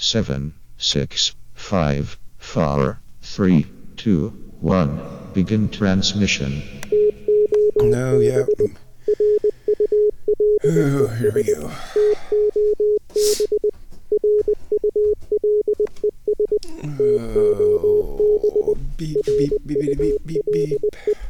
7, 6, 5, 4, 3, 2, 1. Begin transmission. No, yeah. Oh, here we go. Oh, beep, beep, beep, beep, beep, beep, beep.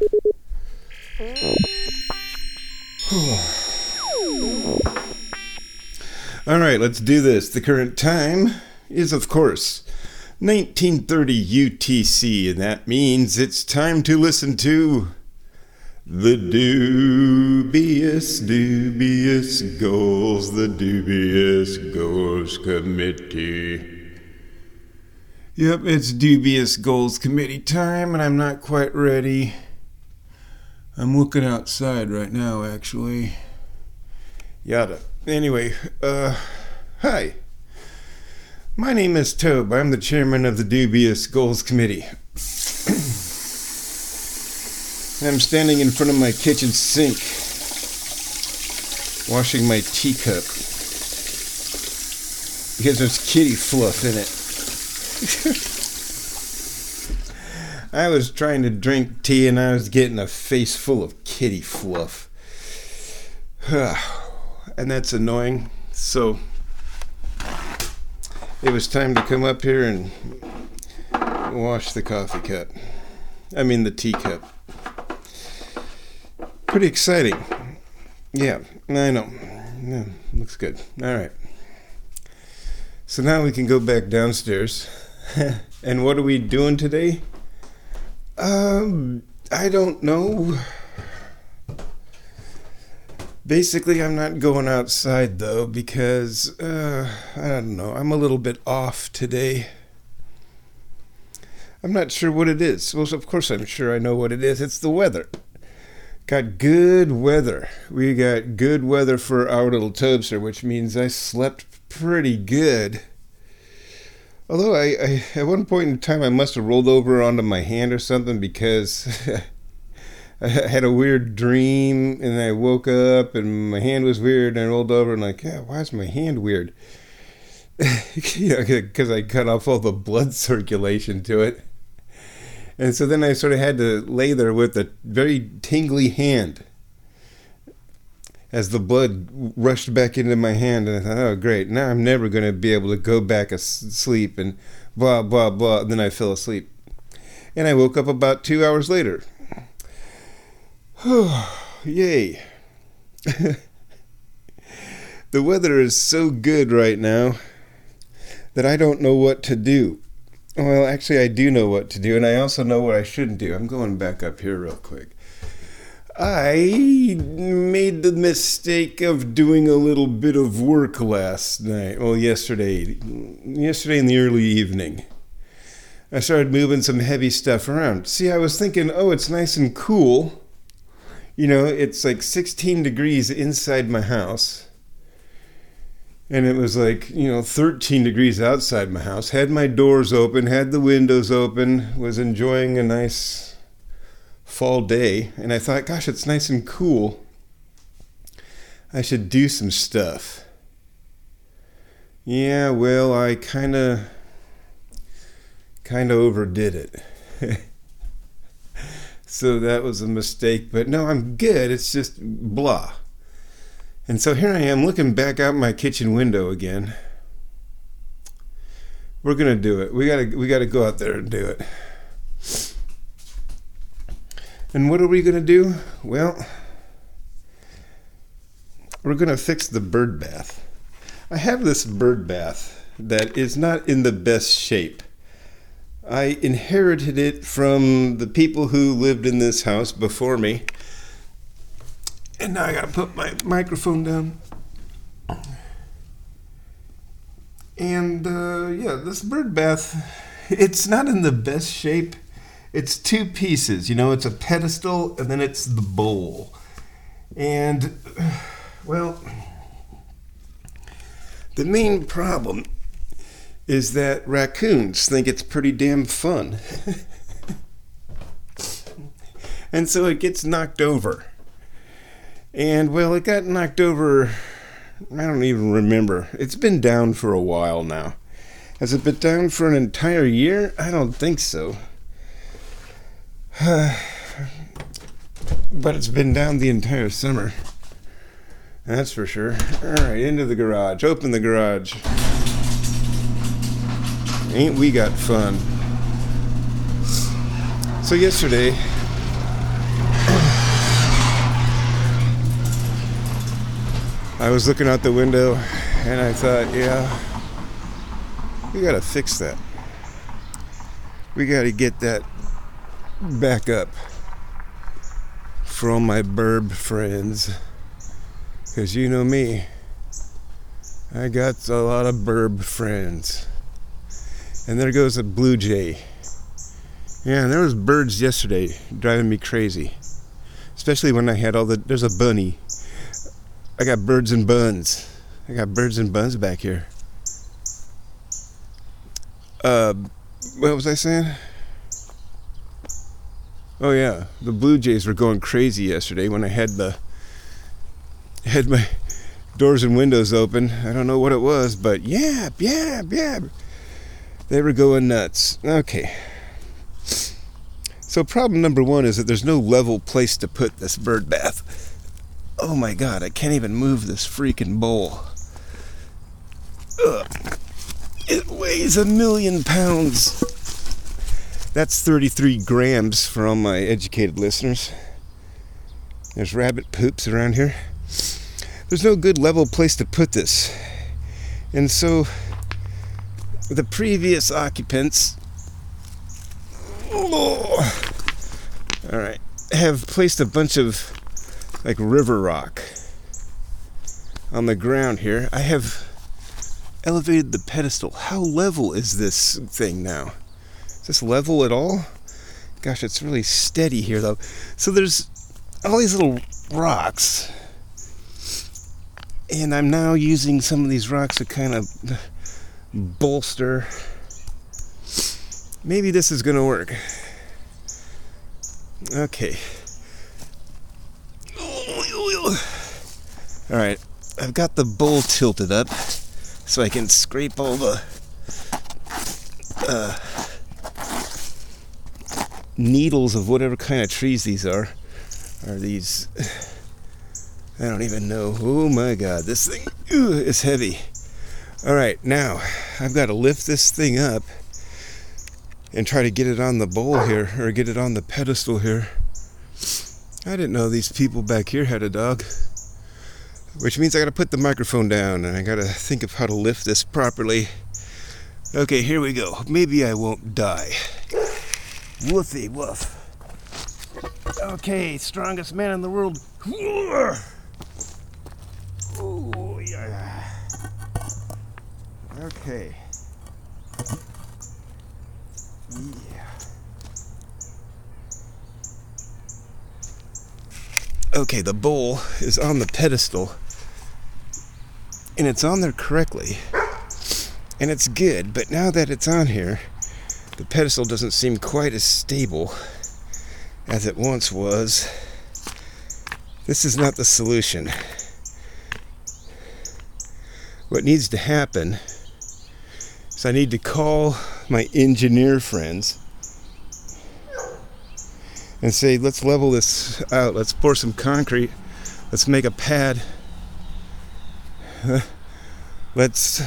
All right, let's do this. The current time is, of course, 1930 UTC, and that means it's time to listen to the Dubious Goals, the Dubious Goals Committee. Yep, it's Dubious Goals Committee time, and I'm not quite ready. I'm looking outside right now, actually. Yada. Anyway, hi. My name is Tobe. I'm the chairman of the Dubious Goals Committee. I'm standing in front of my kitchen sink, washing my teacup, because there's kitty fluff in it. I was trying to drink tea and I was getting a face full of kitty fluff. And that's annoying. So it was time to come up here and wash the coffee cup. I mean the teacup. Pretty exciting. Yeah, I know. Yeah, looks good. All right. So now we can go back downstairs. And what are we doing today? I don't know. Basically, I'm not going outside, though, because, I don't know, I'm a little bit off today. I'm not sure what it is. Well, of course I'm sure I know what it is. It's the weather. Got good weather. We got good weather for our little Tobster, which means I slept pretty good. Although I at one point in time I must have rolled over onto my hand or something because I had a weird dream and I woke up and my hand was weird and I rolled over and like, yeah, why is my hand weird? Because I cut off all the blood circulation to it. And so then I sort of had to lay there with a very tingly hand as the blood rushed back into my hand. And I thought, oh, great. Now I'm never going to be able to go back asleep and blah, blah, blah. And then I fell asleep. And I woke up about 2 hours later. Yay. The weather is so good right now that I don't know what to do. Well, actually, I do know what to do, and I also know what I shouldn't do. I'm going back up here real quick. I made the mistake of doing a little bit of work last night. Well, yesterday in the early evening. I started moving some heavy stuff around. See, I was thinking, oh, it's nice and cool. You know, it's like 16 degrees inside my house. And it was like, 13 degrees outside my house. Had my doors open, had the windows open, was enjoying a nice fall day. And I thought, gosh, it's nice and cool. I should do some stuff. Yeah, well, I kind of overdid it. So that was a mistake. But no, I'm good. It's just blah. And so here I am looking back out my kitchen window again. We're gonna do it. We gotta go out there and do it. And what are we gonna do? Well, we're gonna fix the bird bath. I have this bird bath that is not in the best shape. I inherited it from the people who lived in this house before me. And now I gotta put my microphone down. And this bird bath, it's not in the best shape. It's two pieces, it's a pedestal and then it's the bowl. And, well, the main problem is that raccoons think it's pretty damn fun. And so it gets knocked over. And, well, it got knocked over, I don't even remember. It's been down for a while now. Has it been down for an entire year? I don't think so. But it's been down the entire summer. That's for sure. Alright, into the garage. Open the garage. Ain't we got fun. So yesterday, I was looking out the window and I thought, yeah, we gotta fix that. We gotta get that back up for all my burb friends. Because you know me, I got a lot of burb friends. And there goes a blue jay. Yeah, and there was birds yesterday driving me crazy. Especially when I had there's a bunny. I got birds and buns. I got birds and buns back here. What was I saying? Oh yeah, the blue jays were going crazy yesterday when I had my doors and windows open. I don't know what it was, but yap. They were going nuts. Okay. So problem number one is that there's no level place to put this bird bath. Oh my god, I can't even move this freaking bowl. Ugh. It weighs 1,000,000 pounds. That's 33 grams for all my educated listeners. There's rabbit poops around here. There's no good level place to put this. And so the previous occupants have placed a bunch of like river rock on the ground here. I have elevated the pedestal. How level is this thing now? Is this level at all? Gosh, it's really steady here though. So there's all these little rocks, and I'm now using some of these rocks to kind of bolster. Maybe this is gonna work. Okay. Alright, I've got the bowl tilted up so I can scrape all the needles of whatever kind of trees these are. Are these... I don't even know. Oh my god, this thing is heavy. Alright, now I've got to lift this thing up and try to get it on the bowl here, or get it on the pedestal here. I didn't know these people back here had a dog. Which means I gotta put the microphone down and I gotta think of how to lift this properly. Okay, here we go. Maybe I won't die. Woofy woof. Okay, strongest man in the world. Ooh, yeah. Okay. Yeah. Okay, the bowl is on the pedestal, and it's on there correctly, and it's good, but now that it's on here, the pedestal doesn't seem quite as stable as it once was. This is not the solution. What needs to happen is I need to call my engineer friends and say, let's level this out, let's pour some concrete, let's make a pad, let's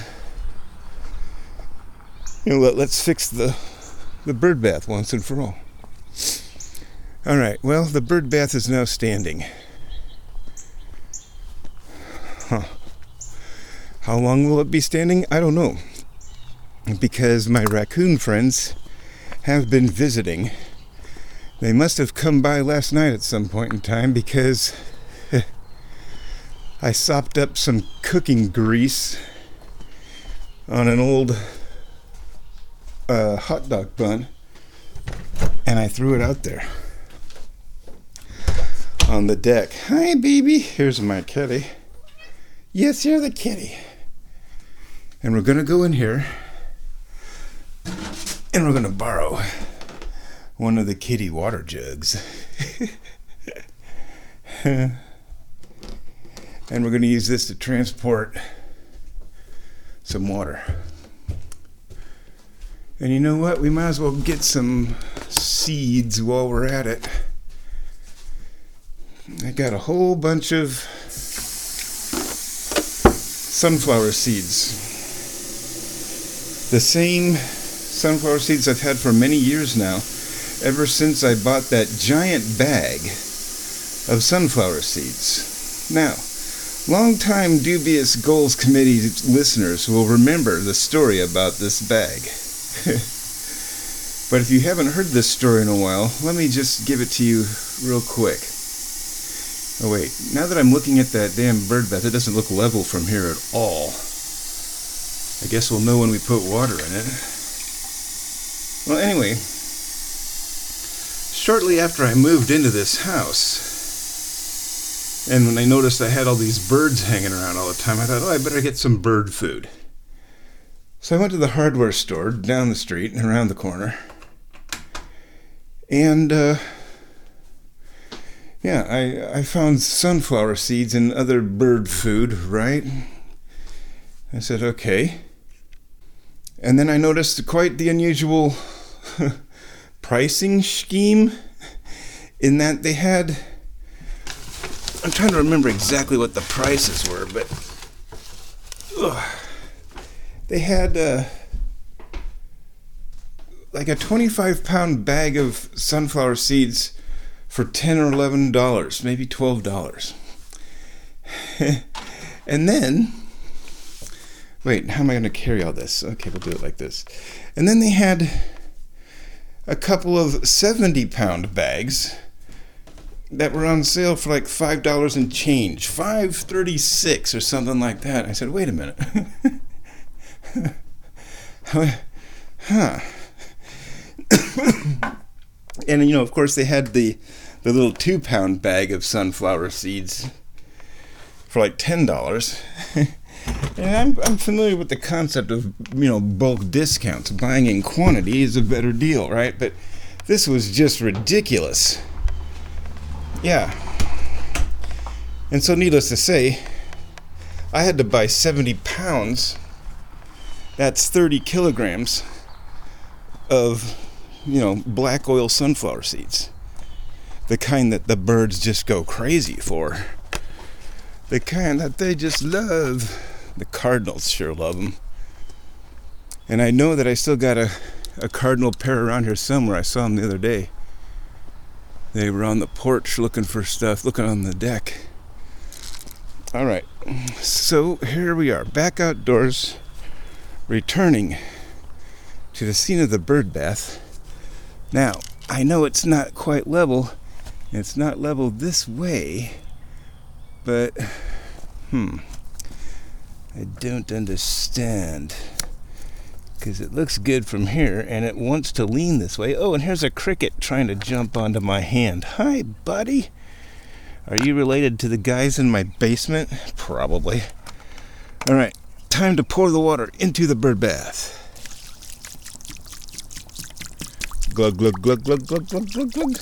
fix the bird bath once and for all. Alright, well, the bird bath is now standing. How long will it be standing? I don't know, because my raccoon friends have been visiting. They must have come by last night at some point in time, because I sopped up some cooking grease on an old hot dog bun, and I threw it out there on the deck. Hi, baby. Here's my kitty. Yes, you're the kitty. And we're going to go in here, and we're going to borrow one of the kitty water jugs. And we're going to use this to transport some water. And you know what? We might as well get some seeds while we're at it. I got a whole bunch of sunflower seeds. The same sunflower seeds I've had for many years now, ever since I bought that giant bag of sunflower seeds. Now, long-time Dubious Goals Committee listeners will remember the story about this bag. But if you haven't heard this story in a while, let me just give it to you real quick. Oh wait, now that I'm looking at that damn bird bath, it doesn't look level from here at all. I guess we'll know when we put water in it. Well, anyway, shortly after I moved into this house, and when I noticed I had all these birds hanging around all the time, I thought, oh, I better get some bird food. So I went to the hardware store down the street and around the corner. And, I found sunflower seeds and other bird food, right? I said, okay. And then I noticed quite the unusual pricing scheme in that they had... I'm trying to remember exactly what the prices were, but they had like a 25-pound bag of sunflower seeds for $10 or $11, maybe $12. And then, wait, how am I going to carry all this? Okay, we'll do it like this. And then they had a couple of 70-pound bags that were on sale for like $5 and change, $5.36 or something like that. I said, wait a minute. Huh. And, of course, they had the little 2-pound bag of sunflower seeds for like $10. And I'm familiar with the concept of, bulk discounts. Buying in quantity is a better deal, right? But this was just ridiculous. Yeah. And so needless to say, I had to buy 70 pounds. That's 30 kilograms of, black oil sunflower seeds. The kind that the birds just go crazy for. The kind that they just love. The cardinals sure love them. And I know that I still got a cardinal pair around here somewhere. I saw them the other day. They were on the porch looking for stuff, looking on the deck. All right, so here we are, back outdoors, returning to the scene of the bird bath. Now, I know it's not quite level. It's not level this way, but, I don't understand. Because it looks good from here, and it wants to lean this way. Oh, and here's a cricket trying to jump onto my hand. Hi, buddy. Are you related to the guys in my basement? Probably. All right, time to pour the water into the bird bath. Glug, glug, glug, glug, glug, glug, glug, glug.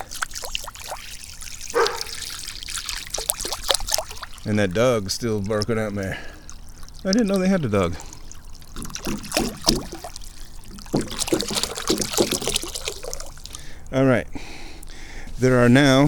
And that dog's still barking at me. I didn't know they had a dog. All right, there are now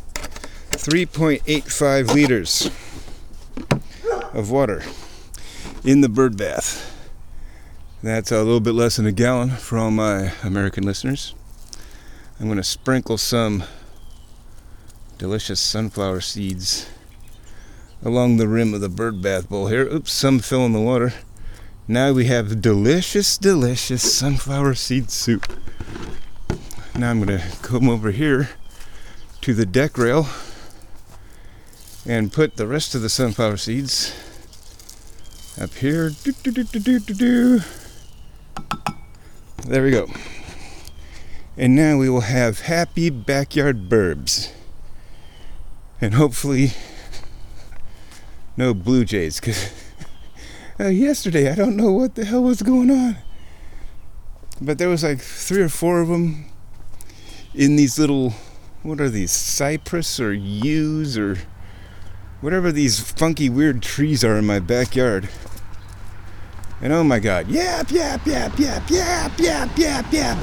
3.85 liters of water in the bird bath. That's a little bit less than a gallon for all my American listeners. I'm going to sprinkle some delicious sunflower seeds along the rim of the bird bath bowl here. Oops, some fell in the water. Now we have delicious, delicious sunflower seed soup. Now I'm going to come over here to the deck rail and put the rest of the sunflower seeds up here. There we go. And now we will have happy backyard burbs. And hopefully no blue jays, because yesterday I don't know what the hell was going on. But there was like 3 or 4 of them in these little, what are these, cypress or yews or whatever these funky weird trees are in my backyard. And oh my God, yap, yap, yap, yap, yap, yap, yap, yap.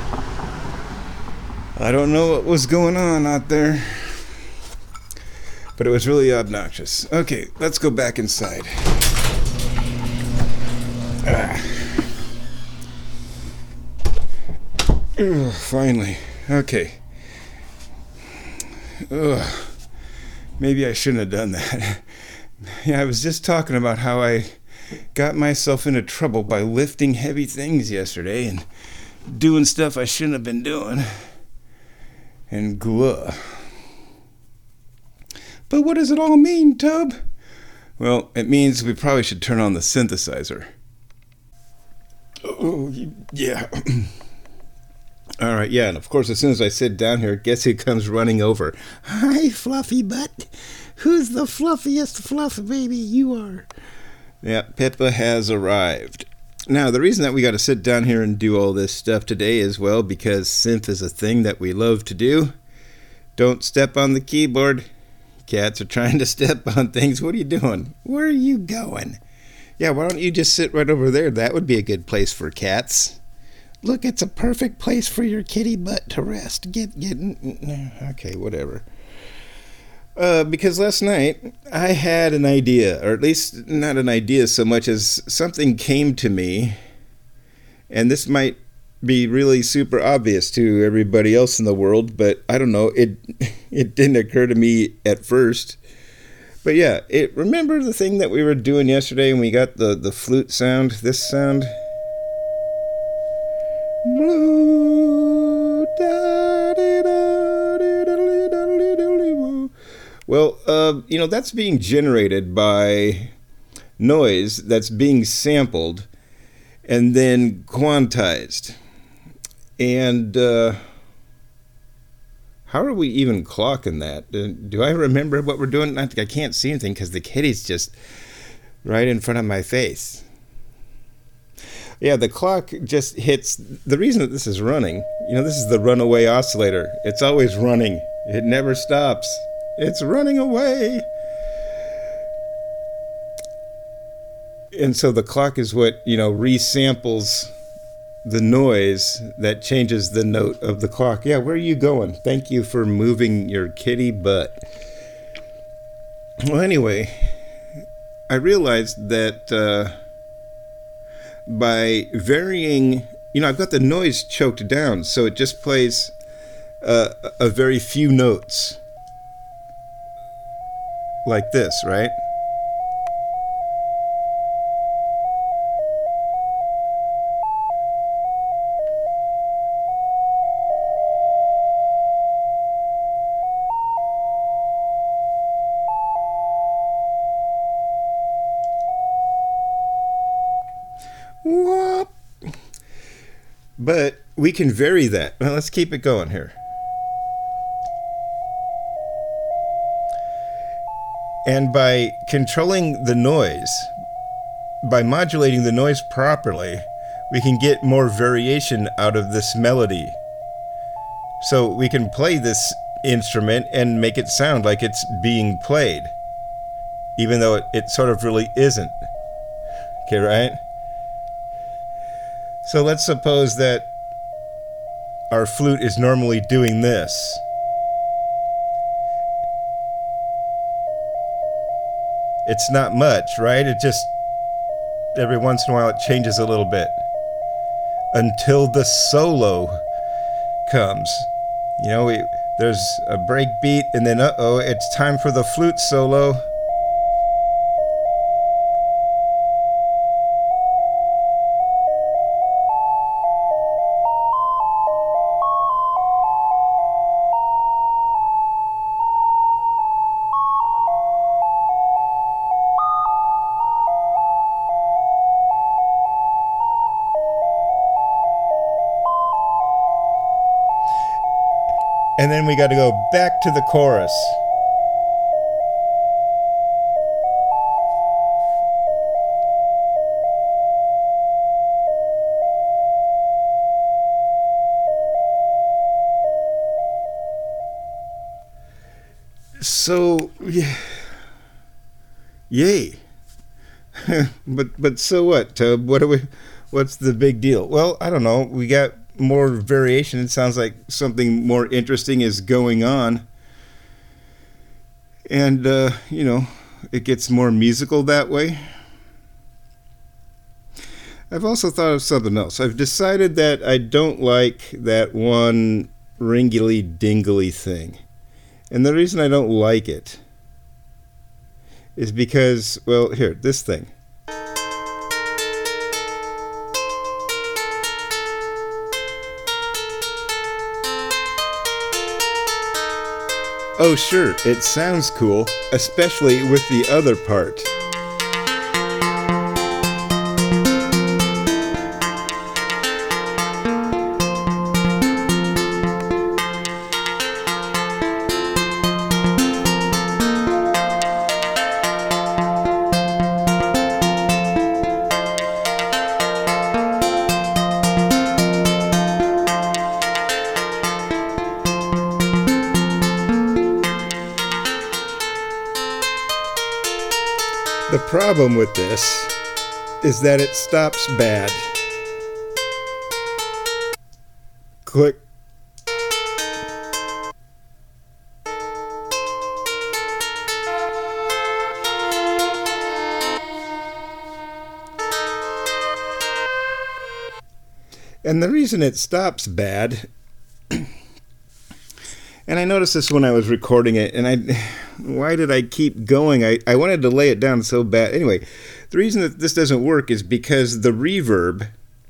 I don't know what was going on out there, but it was really obnoxious. Okay, let's go back inside. Finally. Okay. Maybe I shouldn't have done that. Yeah, I was just talking about how I got myself into trouble by lifting heavy things yesterday and doing stuff I shouldn't have been doing. And But what does it all mean, Tub? Well, it means we probably should turn on the synthesizer. Oh, yeah. All right, yeah, and of course, as soon as I sit down here, guess who comes running over? Hi, Fluffy Butt. Who's the fluffiest fluff baby? You are. Yeah, Pippa has arrived. Now, the reason that we got to sit down here and do all this stuff today is, well, because synth is a thing that we love to do. Don't step on the keyboard. Cats are trying to step on things. What are you doing? Where are you going? Yeah, why don't you just sit right over there? That would be a good place for cats. Look, it's a perfect place for your kitty butt to rest. Okay, whatever. Because last night I had an idea, or at least not an idea so much as something came to me, and this might be really super obvious to everybody else in the world, but I don't know, it didn't occur to me at first. But yeah, remember the thing that we were doing yesterday when we got the flute sound, this sound? Well, that's being generated by noise that's being sampled and then quantized. And how are we even clocking that? Do I remember what we're doing? I can't see anything because the kitty's just right in front of my face. Yeah, the clock just hits. The reason that this is running, this is the runaway oscillator. It's always running. It never stops. It's running away. And so the clock is what, resamples the noise that changes the note of the clock. Yeah, where are you going? Thank you for moving your kitty butt. Well, anyway, I realized that by varying, I've got the noise choked down, so it just plays a very few notes. Like this, right? What? But we can vary that. Well, let's keep it going here. And by controlling the noise, by modulating the noise properly, we can get more variation out of this melody. So we can play this instrument and make it sound like it's being played, even though it sort of really isn't. Okay, right? So let's suppose that our flute is normally doing this. It's not much, right? It just, every once in a while it changes a little bit. Until the solo comes. There's a break beat, and then it's time for the flute solo. And then we got to go back to the chorus. So, yeah. Yay. But so what? What do we? What's the big deal? Well, I don't know. We got more variation. It sounds like something more interesting is going on, and it gets more musical that way. I've also thought of something else. I've decided that I don't like that one ringly dingly thing. And the reason I don't like it is because, well, here, this thing. Oh, sure, it sounds cool, especially with the other part. The problem with this is that it stops bad. Click. And the reason it stops bad, and I noticed this when I was recording it, and why did I keep going? I wanted to lay it down so bad. Anyway, the reason that this doesn't work is because the reverb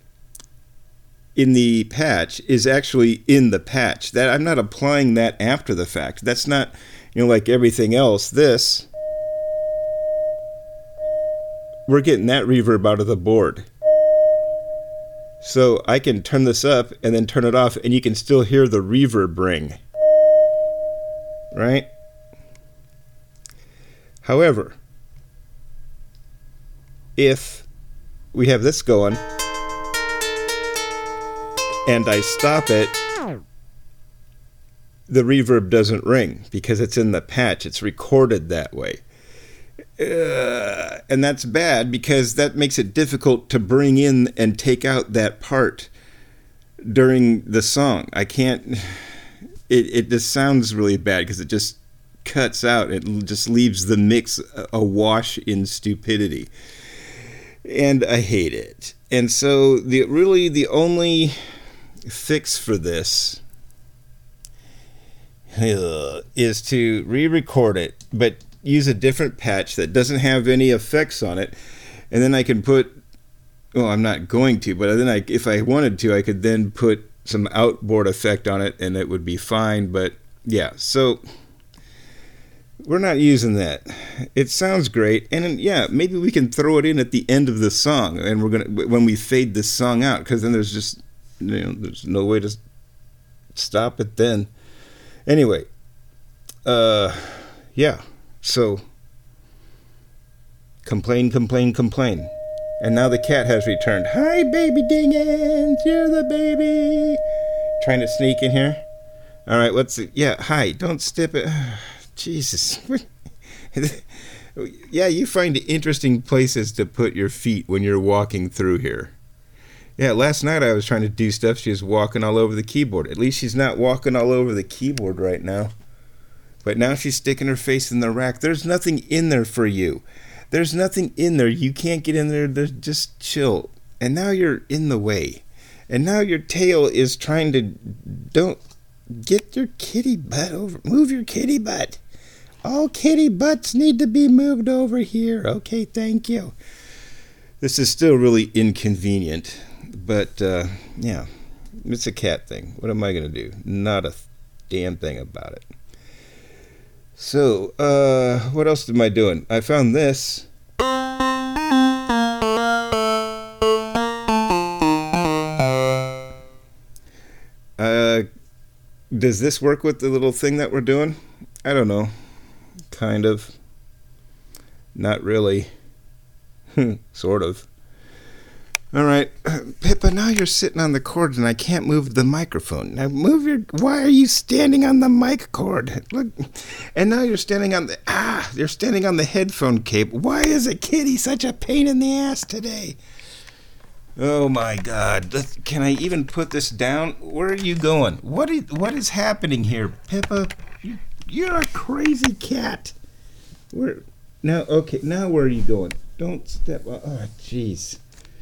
in the patch is actually in the patch. That I'm not applying that after the fact. That's not, like everything else. This, we're getting that reverb out of the board. So I can turn this up and then turn it off, and you can still hear the reverb ring. Right? However, if we have this going and I stop it, the reverb doesn't ring because it's in the patch. It's recorded that way. And that's bad because that makes it difficult to bring in and take out that part during the song. I can't... It just sounds really bad because it just cuts out. It just leaves the mix awash in stupidity. And I hate it. And so the only fix for this is to re-record it, but use a different patch that doesn't have any effects on it. And then I can put, well, I'm not going to, but then if I wanted to, I could then put some outboard effect on it and it would be fine. But yeah, so we're not using that. It sounds great, and yeah, maybe we can throw it in at the end of the song, and when we fade this song out, because then there's just there's no way to stop it then. Anyway, yeah, so complain, and now the cat has returned. Hi, baby Dingens, you're the baby. Trying to sneak in here. All right, yeah, hi, don't step it. Jesus. Yeah, you find interesting places to put your feet when you're walking through here. Yeah, last night I was trying to do stuff. She was walking all over the keyboard. At least she's not walking all over the keyboard right now. But now she's sticking her face in the rack. There's nothing in there for you. There's nothing in there. You can't get in there. Just chill. And now you're in the way. And now your tail is trying to... Don't... Get your kitty butt over. Move your kitty butt. All kitty butts need to be moved over here. Okay, thank you. This is still really inconvenient. But, yeah. It's a cat thing. What am I going to do? Not a damn thing about it. So, what else am I doing? I found this. Does this work with the little thing that we're doing? I don't know. Kind of. Not really. Sort of. All right, Pippa, now you're sitting on the cord and I can't move the microphone. Now move your... Why are you standing on the mic cord? Look, and now you're standing on the... you're standing on the headphone cable. Why is a kitty such a pain in the ass today? Oh my God! Can I even put this down? Where are you going? What is happening here, Pippa? You're a crazy cat. Now where are you going? Don't step. Oh, jeez.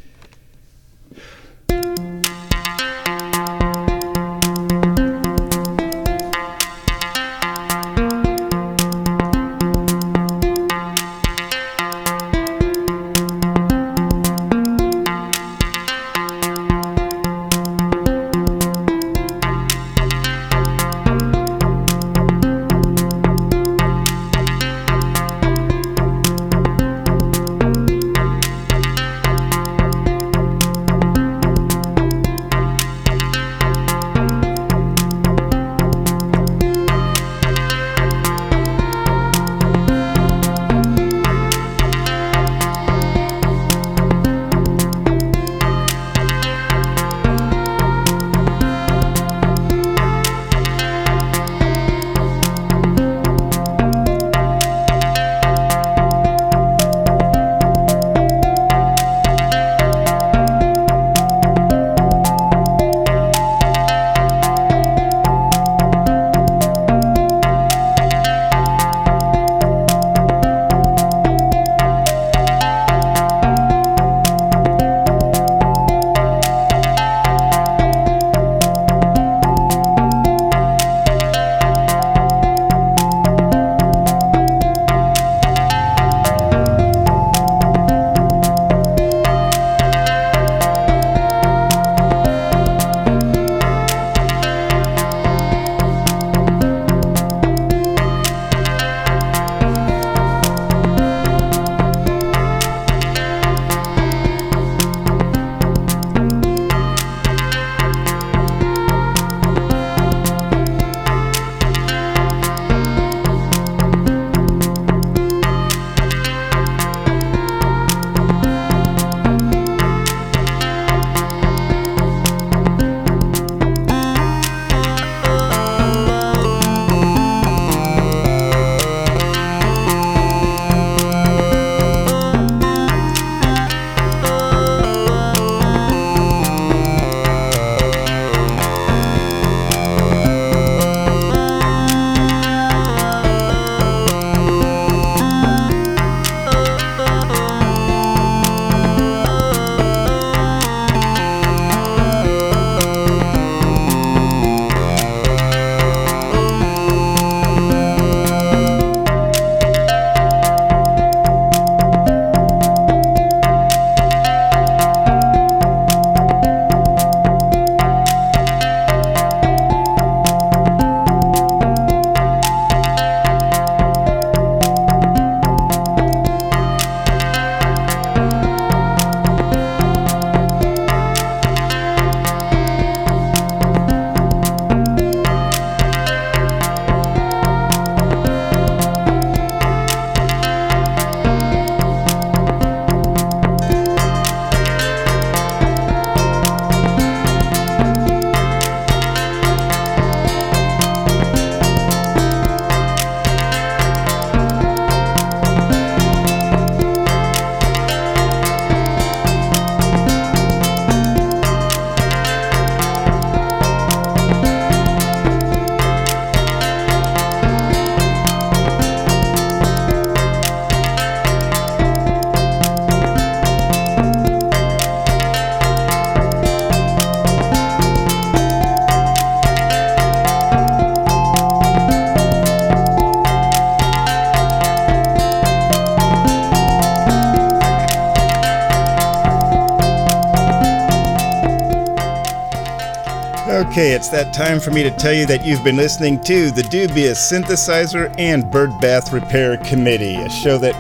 Okay, it's that time for me to tell you that you've been listening to the Dubious Synthesizer and Bird Bath Repair Committee, a show that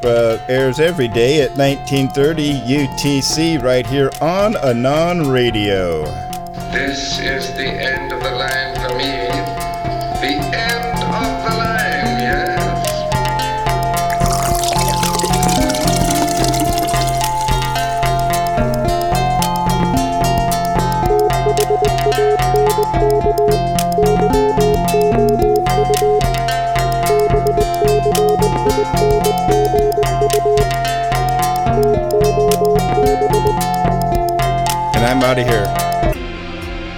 airs every day at 1930 UTC right here on Anon Radio. This is the end of the line for me. The end of the line, yes. And I'm out of here.